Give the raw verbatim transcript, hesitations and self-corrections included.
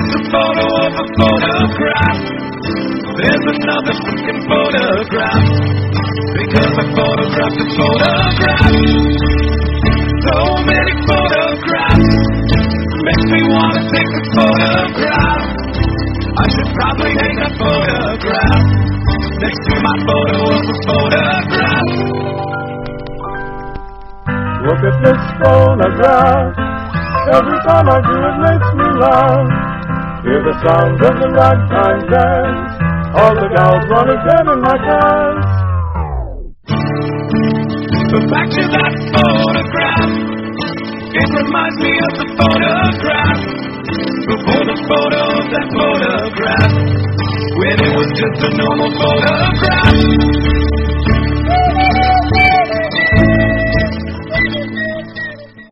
just a photo of a photograph. There's another freaking photograph, because I photographed a photograph. So many photographs, makes me want to take a photograph. I should probably hang a photograph next to my photo of a photograph. Look at this photograph. Every time I do it makes me laugh. Hear the sounds of the ragtime dance. All the gals run again in my class. But back to that photograph. It reminds me of the photograph before the photo of that photograph, when it was just a normal photograph.